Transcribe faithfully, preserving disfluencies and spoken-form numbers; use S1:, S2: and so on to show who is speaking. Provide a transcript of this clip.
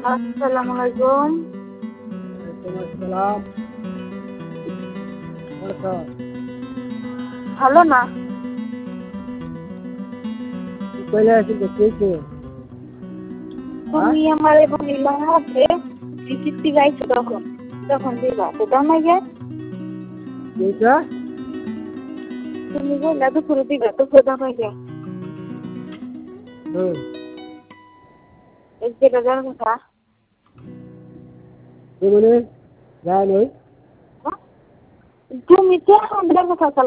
S1: আসসালামু আলাইকুম।
S2: ওয়ালাইকুম আসসালাম। আচ্ছা,
S1: ভালো না?
S2: তুই কইলে আছিস তো কে কে?
S1: তুমি আমারে বলিলা যে রিসিপ্টি গাইছো তখন তখন দিবা তো দাও না গে।
S2: এইটা
S1: তুমি বললা দুপুরে দিবা তো দাও না গে।
S2: হুম
S1: এক যেটা জানো কথা
S2: মানে যায় নাই।
S1: তুমি তো আমাদের কথা